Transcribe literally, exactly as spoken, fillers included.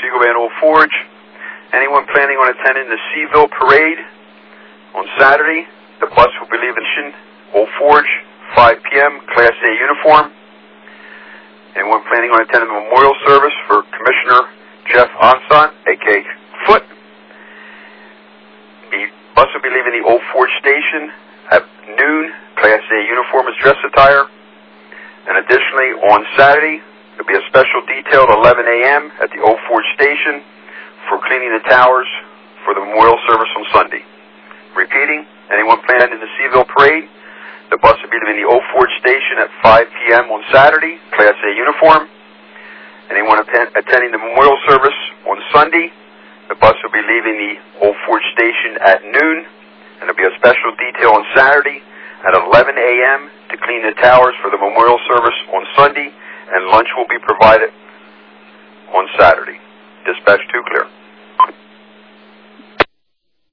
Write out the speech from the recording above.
Eagle Band Old Forge. Anyone planning on attending the Seaville Parade on Saturday, the bus will be leaving Old Forge, five p m, Class A uniform. Anyone planning on attending the memorial service for Commissioner Jeff Onson, a k a. Foot. The bus will be leaving the Old Forge Station at noon, Class A uniform is dress attire. And additionally, on Saturday, there will be a special detail at eleven a m at the Old Forge Station for cleaning the towers for the memorial service on Sunday. Repeating, anyone planning in the Seaville Parade, the bus will be leaving the Old Forge Station at five p m on Saturday, Class A uniform. Anyone attend, attending the memorial service on Sunday, the bus will be leaving the Old Forge Station at noon, and there will be a special detail on Saturday at eleven a m to clean the towers for the memorial service on Sunday, and lunch will be provided on Saturday. Dispatch two, clear.